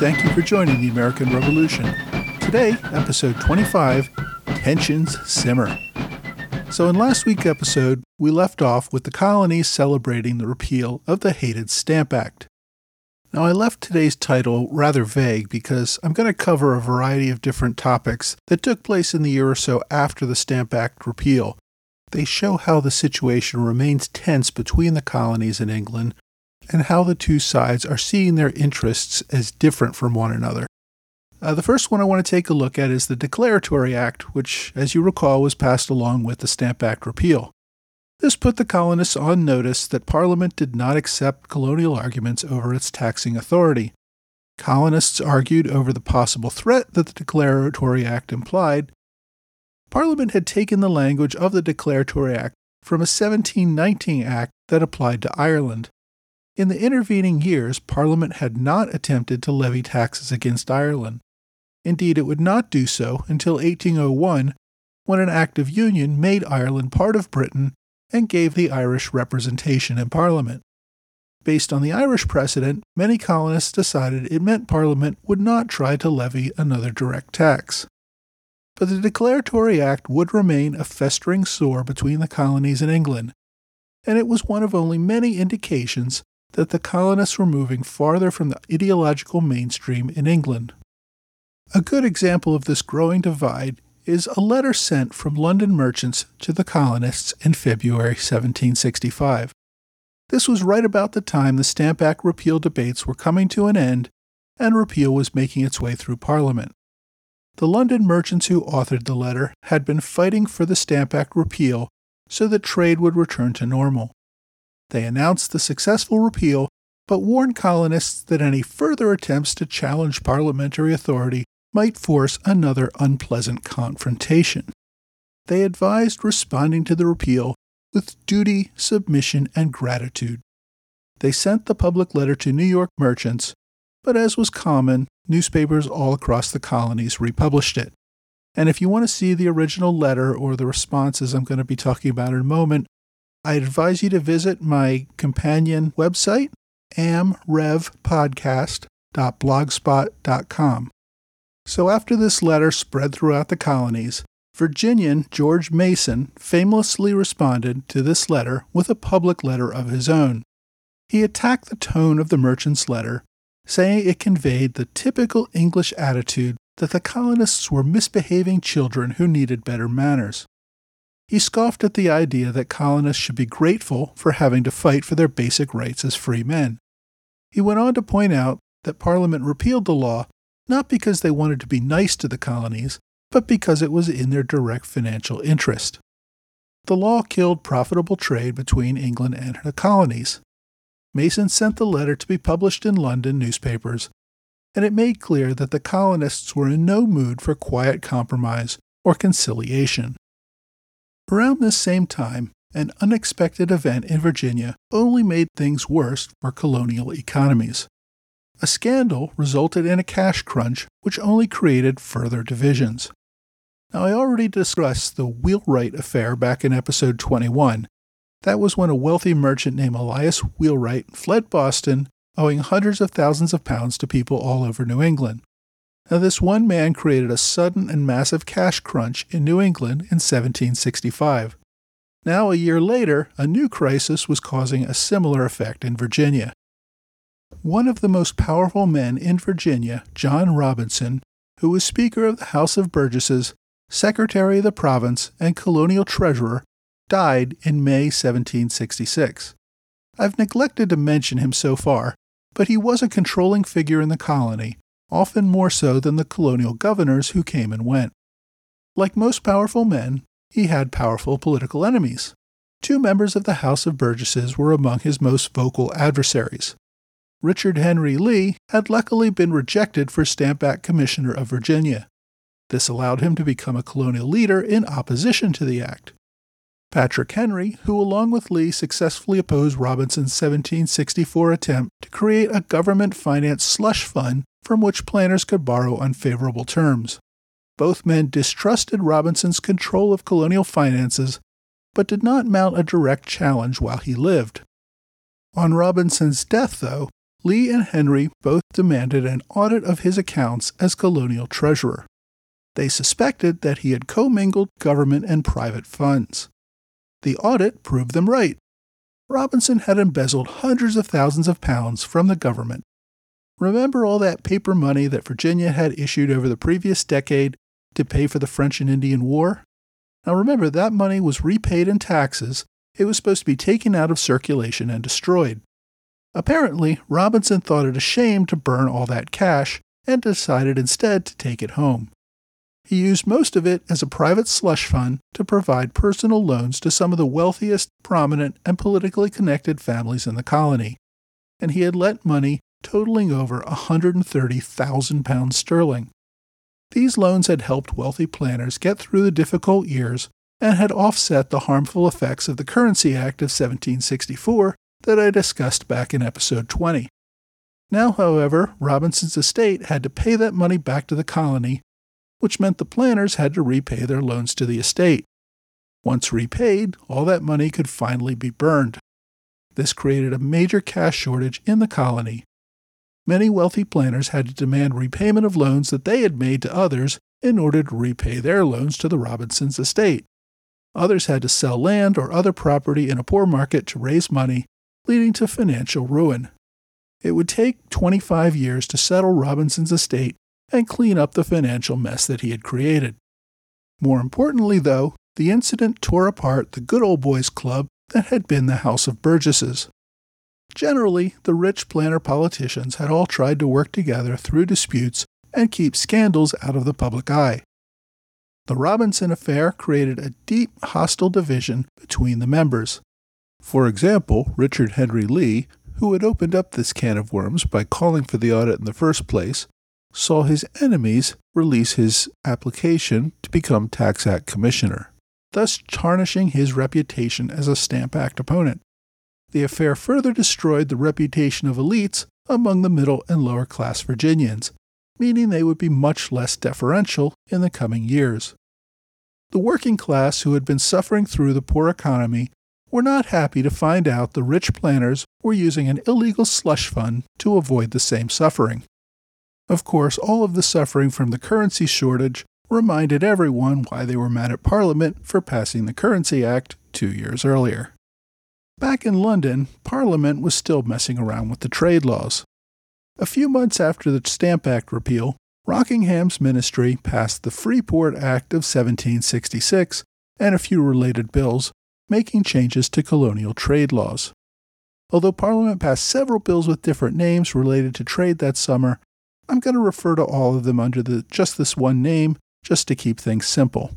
thank you for joining the American Revolution. Today, episode 25, Tensions Simmer. So in last week's episode, we left off with the colonies celebrating the repeal of the hated Stamp Act. Now, I left today's title rather vague because I'm going to cover a variety of different topics that took place in the year or so after the Stamp Act repeal. They show how the situation remains tense between the colonies and England, and how the two sides are seeing their interests as different from one another. The first one I want to take a look at is the Declaratory Act, which, as you recall, was passed along with the Stamp Act repeal. This put the colonists on notice that Parliament did not accept colonial arguments over its taxing authority. Colonists argued over the possible threat that the Declaratory Act implied. Parliament had taken the language of the Declaratory Act from a 1719 Act that applied to Ireland. In the intervening years, Parliament had not attempted to levy taxes against Ireland. Indeed, it would not do so until 1801, when an Act of Union made Ireland part of Britain and gave the Irish representation in Parliament. Based on the Irish precedent, many colonists decided it meant Parliament would not try to levy another direct tax. But the Declaratory Act would remain a festering sore between the colonies and England, and it was one of only many indications that the colonists were moving farther from the ideological mainstream in England. A good example of this growing divide is a letter sent from London merchants to the colonists in February 1765. This was right about the time the Stamp Act repeal debates were coming to an end and repeal was making its way through Parliament. The London merchants who authored the letter had been fighting for the Stamp Act repeal so that trade would return to normal. They announced the successful repeal, but warned colonists that any further attempts to challenge parliamentary authority might force another unpleasant confrontation. They advised responding to the repeal with duty, submission, and gratitude. They sent the public letter to New York merchants, but as was common, newspapers all across the colonies republished it. And if you want to see the original letter or the responses I'm going to be talking about in a moment, I advise you to visit my companion website, amrevpodcast.blogspot.com. So after this letter spread throughout the colonies, Virginian George Mason famously responded to this letter with a public letter of his own. He attacked the tone of the merchant's letter, saying it conveyed the typical English attitude that the colonists were misbehaving children who needed better manners. He scoffed at the idea that colonists should be grateful for having to fight for their basic rights as free men. He went on to point out that Parliament repealed the law not because they wanted to be nice to the colonies, but because it was in their direct financial interest. The law killed profitable trade between England and the colonies. Mason sent the letter to be published in London newspapers, and it made clear that the colonists were in no mood for quiet compromise or conciliation. Around this same time, an unexpected event in Virginia only made things worse for colonial economies. A scandal resulted in a cash crunch which only created further divisions. Now, I already discussed the Wheelwright affair back in episode 21. That was when a wealthy merchant named Elias Wheelwright fled Boston, owing hundreds of thousands of pounds to people all over New England. Now, this one man created a sudden and massive cash crunch in New England in 1765. Now, a year later, a new crisis was causing a similar effect in Virginia. One of the most powerful men in Virginia, John Robinson, who was Speaker of the House of Burgesses, Secretary of the Province, and Colonial Treasurer, died in May 1766. I've neglected to mention him so far, but he was a controlling figure in the colony, often more so than the colonial governors who came and went. Like most powerful men, he had powerful political enemies. Two members of the House of Burgesses were among his most vocal adversaries. Richard Henry Lee had luckily been rejected for Stamp Act Commissioner of Virginia. This allowed him to become a colonial leader in opposition to the act. Patrick Henry, who along with Lee successfully opposed Robinson's 1764 attempt to create a government-financed slush fund from which planters could borrow on favorable terms. Both men distrusted Robinson's control of colonial finances, but did not mount a direct challenge while he lived. On Robinson's death, though, Lee and Henry both demanded an audit of his accounts as colonial treasurer. They suspected that he had commingled government and private funds. The audit proved them right. Robinson had embezzled hundreds of thousands of pounds from the government. Remember all that paper money that Virginia had issued over the previous decade to pay for the French and Indian War? Now remember, that money was repaid in taxes. It was supposed to be taken out of circulation and destroyed. Apparently, Robinson thought it a shame to burn all that cash and decided instead to take it home. He used most of it as a private slush fund to provide personal loans to some of the wealthiest, prominent, and politically connected families in the colony, and he had lent money totaling over £130,000 sterling. These loans had helped wealthy planners get through the difficult years and had offset the harmful effects of the Currency Act of 1764 that I discussed back in episode 20. Now, however, Robinson's estate had to pay that money back to the colony, which meant the planners had to repay their loans to the estate. Once repaid, all that money could finally be burned. This created a major cash shortage in the colony. Many wealthy planners had to demand repayment of loans that they had made to others in order to repay their loans to the Robinsons' estate. Others had to sell land or other property in a poor market to raise money, leading to financial ruin. It would take 25 years to settle Robinson's estate and clean up the financial mess that he had created. More importantly, though, the incident tore apart the good old boys club that had been the House of Burgesses. Generally, the rich planter politicians had all tried to work together through disputes and keep scandals out of the public eye. The Robinson affair created a deep hostile division between the members. For example, Richard Henry Lee, who had opened up this can of worms by calling for the audit in the first place, saw his enemies release his application to become Tax Act Commissioner, thus tarnishing his reputation as a Stamp Act opponent. The affair further destroyed the reputation of elites among the middle and lower class Virginians, meaning they would be much less deferential in the coming years. The working class who had been suffering through the poor economy were not happy to find out the rich planners were using an illegal slush fund to avoid the same suffering. Of course, all of the suffering from the currency shortage reminded everyone why they were mad at Parliament for passing the Currency Act 2 years earlier. Back in London, Parliament was still messing around with the trade laws. A few months after the Stamp Act repeal, Rockingham's ministry passed the Freeport Act of 1766 and a few related bills, making changes to colonial trade laws. Although Parliament passed several bills with different names related to trade that summer, I'm going to refer to all of them under just this one name, just to keep things simple.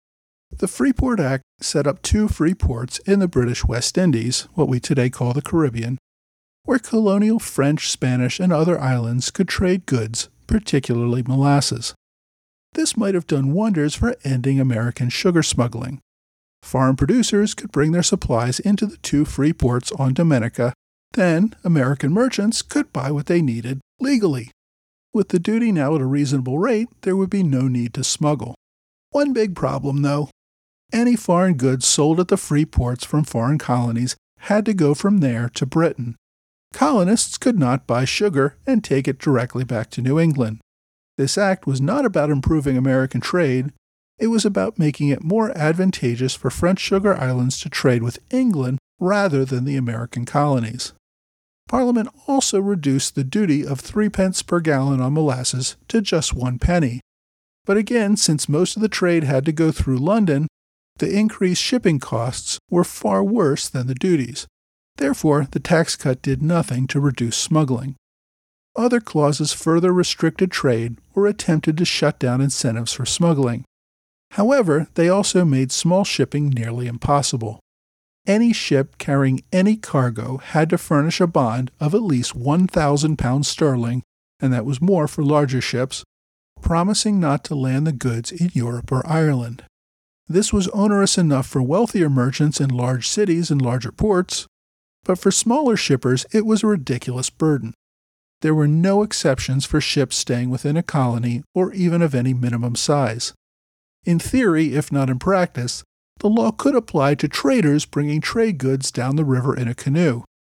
The Freeport Act set up 2 free ports in the British West Indies, what we today call the Caribbean, where colonial French, Spanish, and other islands could trade goods, particularly molasses. This might have done wonders for ending American sugar smuggling. Foreign producers could bring their supplies into the 2 free ports on Dominica, then American merchants could buy what they needed legally. With the duty now at a reasonable rate, there would be no need to smuggle. One big problem, though. Any foreign goods sold at the free ports from foreign colonies had to go from there to Britain. Colonists could not buy sugar and take it directly back to New England. This act was not about improving American trade. It was about making it more advantageous for French sugar islands to trade with England rather than the American colonies. Parliament also reduced the duty of 3 pence per gallon on molasses to just 1 penny. But again, since most of the trade had to go through London, the increased shipping costs were far worse than the duties. Therefore, the tax cut did nothing to reduce smuggling. Other clauses further restricted trade or attempted to shut down incentives for smuggling. However, they also made small shipping nearly impossible. Any ship carrying any cargo had to furnish a bond of at least £1,000 sterling, and that was more for larger ships, promising not to land the goods in Europe or Ireland. This was onerous enough for wealthier merchants in large cities and larger ports, but for smaller shippers it was a ridiculous burden. There were no exceptions for ships staying within a colony or even of any minimum size. In theory, if not in practice, the law could apply to traders bringing trade goods down the river in a canoe.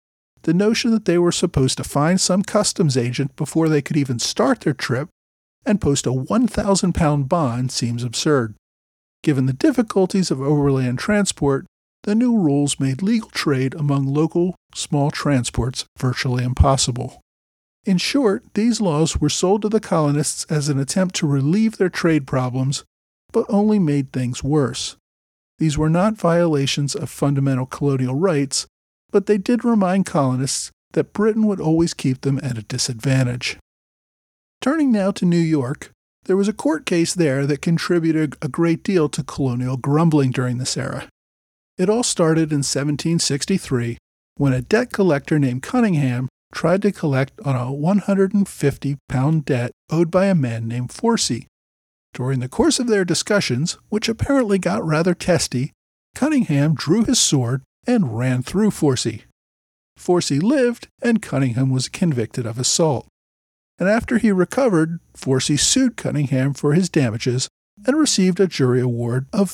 the notion that they were supposed to find some customs agent before they could even start their trip and post a 1,000-pound bond seems absurd. Given the difficulties of overland transport, the new rules made legal trade among local small transports virtually impossible. In short, these laws were sold to the colonists as an attempt to relieve their trade problems, but only made things worse. These were not violations of fundamental colonial rights, but they did remind colonists that Britain would always keep them at a disadvantage. Turning now to New York, there was a court case there that contributed a great deal to colonial grumbling during this era. It all started in 1763 when a debt collector named Cunningham tried to collect on a 150-pound debt owed by a man named Forsey. During the course of their discussions, which apparently got rather testy, Cunningham drew his sword and ran through Forsey. Forsey lived, and Cunningham was convicted of assault. And after he recovered, Forsey sued Cunningham for his damages and received a jury award of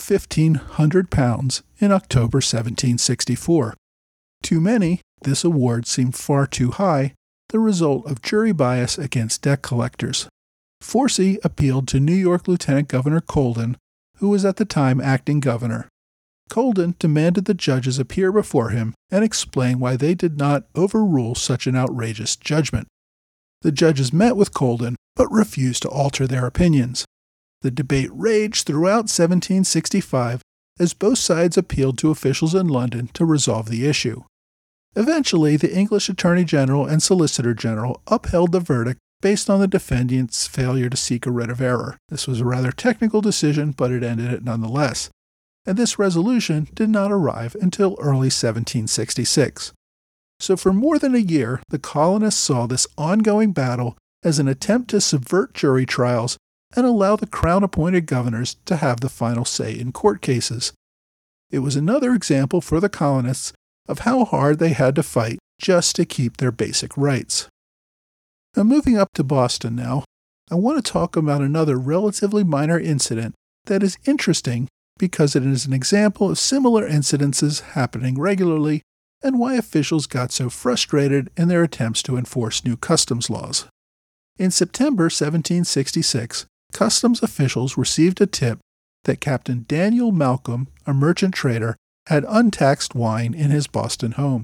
£1,500 in October 1764. To many, this award seemed far too high, the result of jury bias against debt collectors. Forsey appealed to New York Lieutenant Governor Colden, who was at the time acting governor. Colden demanded the judges appear before him and explain why they did not overrule such an outrageous judgment. The judges met with Colden, but refused to alter their opinions. The debate raged throughout 1765 as both sides appealed to officials in London to resolve the issue. Eventually, the English Attorney General and Solicitor General upheld the verdict based on the defendant's failure to seek a writ of error. This was a rather technical decision, but it ended it nonetheless. And this resolution did not arrive until early 1766. So for more than a year, the colonists saw this ongoing battle as an attempt to subvert jury trials and allow the Crown-appointed governors to have the final say in court cases. It was another example for the colonists of how hard they had to fight just to keep their basic rights. Now, moving up to Boston now, I want to talk about another relatively minor incident that is interesting because it is an example of similar incidences happening regularly and why officials got so frustrated in their attempts to enforce new customs laws. In September 1766, customs officials received a tip that Captain Daniel Malcolm, a merchant trader, had untaxed wine in his Boston home.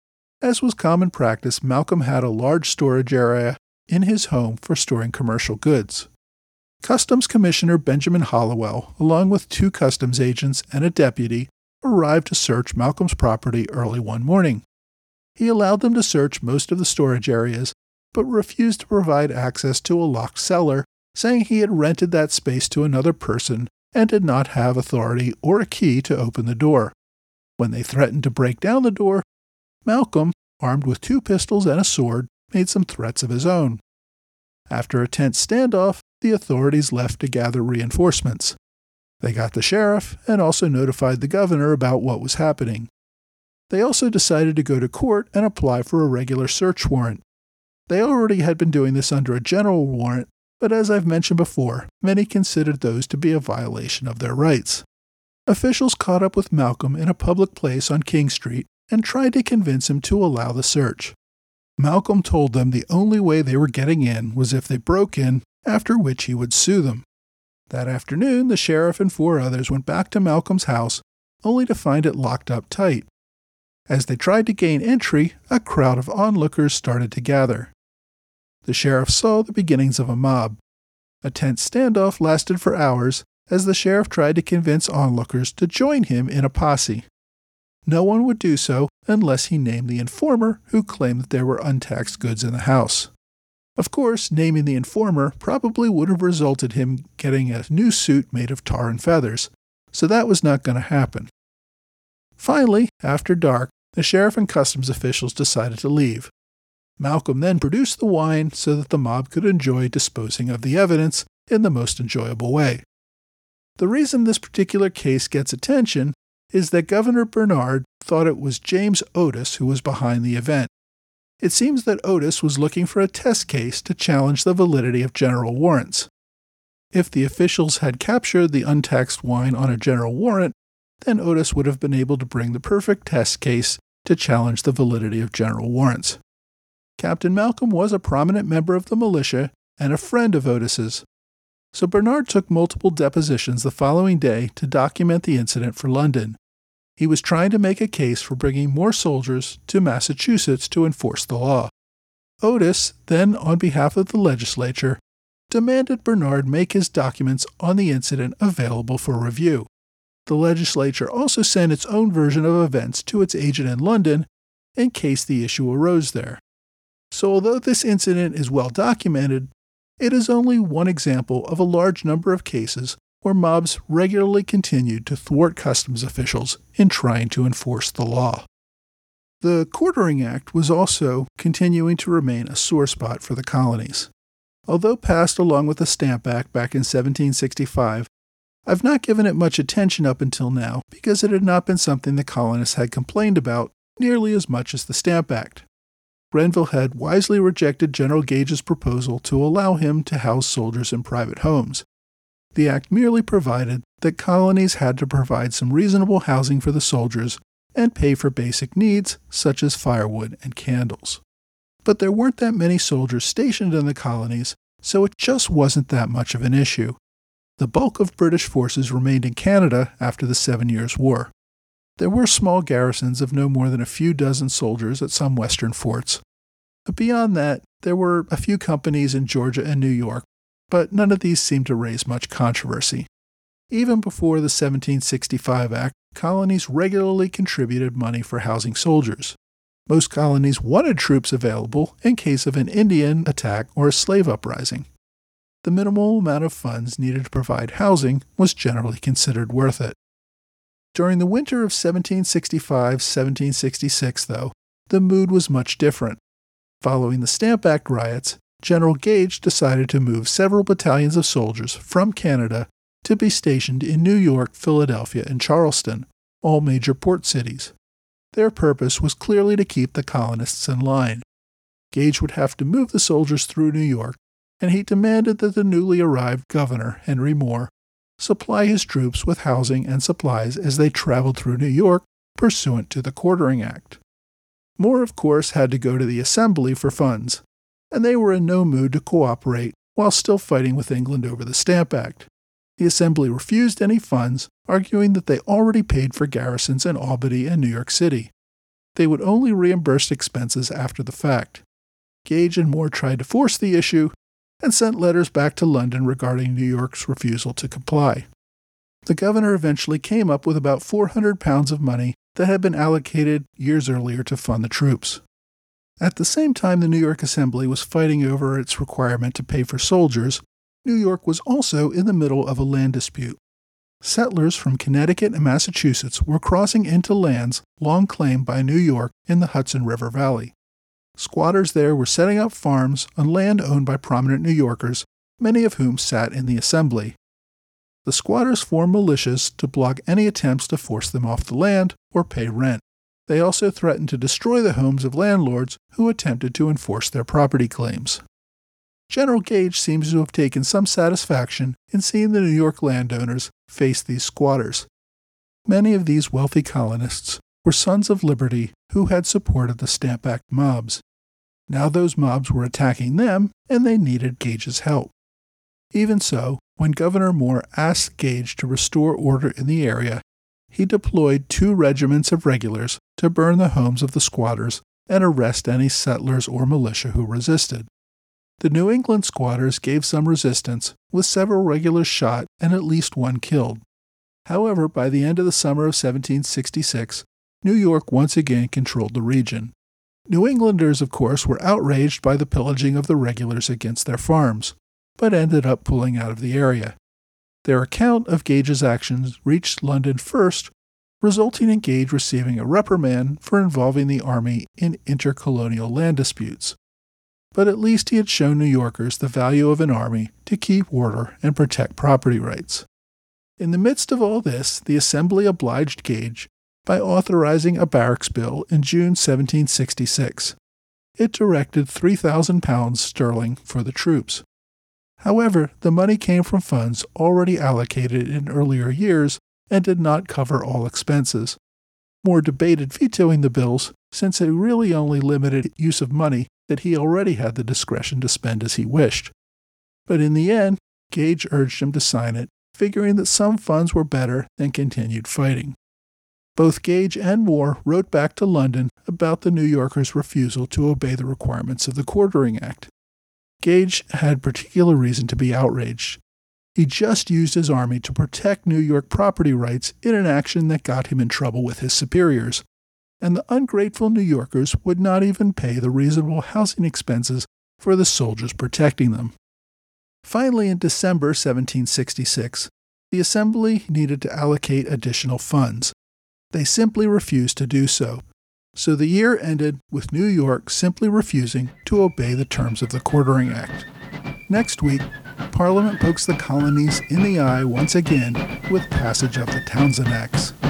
As was common practice, Malcolm had a large storage area in his home for storing commercial goods. Customs Commissioner Benjamin Hollowell, along with 2 customs agents and a deputy, arrived to search Malcolm's property early one morning. He allowed them to search most of the storage areas, but refused to provide access to a locked cellar, saying he had rented that space to another person and did not have authority or a key to open the door. When they threatened to break down the door, Malcolm, armed with 2 pistols and a sword, made some threats of his own. After a tense standoff, the authorities left to gather reinforcements. They got the sheriff and also notified the governor about what was happening. They also decided to go to court and apply for a regular search warrant. They already had been doing this under a general warrant, but as I've mentioned before, many considered those to be a violation of their rights. Officials caught up with Malcolm in a public place on King Street and tried to convince him to allow the search. Malcolm told them the only way they were getting in was if they broke in, after which he would sue them. That afternoon, the sheriff and 4 others went back to Malcolm's house, only to find it locked up tight. As they tried to gain entry, a crowd of onlookers started to gather. The sheriff saw the beginnings of a mob. A tense standoff lasted for hours as the sheriff tried to convince onlookers to join him in a posse. No one would do so unless he named the informer who claimed that there were untaxed goods in the house. Of course, naming the informer probably would have resulted in him getting a new suit made of tar and feathers, so that was not going to happen. Finally, after dark, the sheriff and customs officials decided to leave. Malcolm then produced the wine so that the mob could enjoy disposing of the evidence in the most enjoyable way. The reason this particular case gets attention is that Governor Bernard thought it was James Otis who was behind the event. It seems that Otis was looking for a test case to challenge the validity of general warrants. If the officials had captured the untaxed wine on a general warrant, then Otis would have been able to bring the perfect test case to challenge the validity of general warrants. Captain Malcolm was a prominent member of the militia and a friend of Otis's, so Bernard took multiple depositions the following day to document the incident for London. He was trying to make a case for bringing more soldiers to Massachusetts to enforce the law. Otis, then on behalf of the legislature, demanded Bernard make his documents on the incident available for review. The legislature also sent its own version of events to its agent in London in case the issue arose there. So although this incident is well documented, it is only one example of a large number of cases where mobs regularly continued to thwart customs officials in trying to enforce the law. The Quartering Act was also continuing to remain a sore spot for the colonies. Although passed along with the Stamp Act back in 1765, I've not given it much attention up until now because it had not been something the colonists had complained about nearly as much as the Stamp Act. Grenville had wisely rejected General Gage's proposal to allow him to house soldiers in private homes. The act merely provided that colonies had to provide some reasonable housing for the soldiers and pay for basic needs such as firewood and candles. But there weren't that many soldiers stationed in the colonies, so it just wasn't that much of an issue. The bulk of British forces remained in Canada after the 7 Years' War. There were small garrisons of no more than a few dozen soldiers at some western forts. But beyond that, there were a few companies in Georgia and New York, but none of these seemed to raise much controversy. Even before the 1765 Act, colonies regularly contributed money for housing soldiers. Most colonies wanted troops available in case of an Indian attack or a slave uprising. The minimal amount of funds needed to provide housing was generally considered worth it. During the winter of 1765-1766, though, the mood was much different. Following the Stamp Act riots, General Gage decided to move several battalions of soldiers from Canada to be stationed in New York, Philadelphia, and Charleston, all major port cities. Their purpose was clearly to keep the colonists in line. Gage would have to move the soldiers through New York, and he demanded that the newly arrived governor, Henry Moore, supply his troops with housing and supplies as they traveled through New York pursuant to the Quartering Act. Moore, of course, had to go to the Assembly for funds, and they were in no mood to cooperate while still fighting with England over the Stamp Act. The Assembly refused any funds, arguing that they already paid for garrisons in Albany and New York City. They would only reimburse expenses after the fact. Gage and Moore tried to force the issue and sent letters back to London regarding New York's refusal to comply. The governor eventually came up with about £400 of money that had been allocated years earlier to fund the troops. At the same time the New York Assembly was fighting over its requirement to pay for soldiers, New York was also in the middle of a land dispute. Settlers from Connecticut and Massachusetts were crossing into lands long claimed by New York in the Hudson River Valley. Squatters there were setting up farms on land owned by prominent New Yorkers, many of whom sat in the Assembly. The squatters formed militias to block any attempts to force them off the land or pay rent. They also threatened to destroy the homes of landlords who attempted to enforce their property claims. General Gage seems to have taken some satisfaction in seeing the New York landowners face these squatters. Many of these wealthy colonists were sons of liberty who had supported the Stamp Act mobs. Now those mobs were attacking them, and they needed Gage's help. Even so, when Governor Moore asked Gage to restore order in the area, he deployed 2 regiments of regulars to burn the homes of the squatters and arrest any settlers or militia who resisted. The New England squatters gave some resistance, with several regulars shot and at least one killed. However, by the end of the summer of 1766, New York once again controlled the region. New Englanders, of course, were outraged by the pillaging of the regulars against their farms, but ended up pulling out of the area. Their account of Gage's actions reached London first, resulting in Gage receiving a reprimand for involving the army in intercolonial land disputes. But at least he had shown New Yorkers the value of an army to keep order and protect property rights. In the midst of all this, the Assembly obliged Gage by authorizing a barracks bill in June 1766. It directed £3,000 sterling for the troops. However, the money came from funds already allocated in earlier years and did not cover all expenses. Moore debated vetoing the bills since they really only limited use of money that he already had the discretion to spend as he wished. But in the end, Gage urged him to sign it, figuring that some funds were better than continued fighting. Both Gage and Moore wrote back to London about the New Yorkers' refusal to obey the requirements of the Quartering Act. Gage had particular reason to be outraged. He just used his army to protect New York property rights in an action that got him in trouble with his superiors, and the ungrateful New Yorkers would not even pay the reasonable housing expenses for the soldiers protecting them. Finally, in December 1766, the Assembly needed to allocate additional funds. They simply refused to do so. So the year ended with New York simply refusing to obey the terms of the Quartering Act. Next week, Parliament pokes the colonies in the eye once again with passage of the Townshend Acts.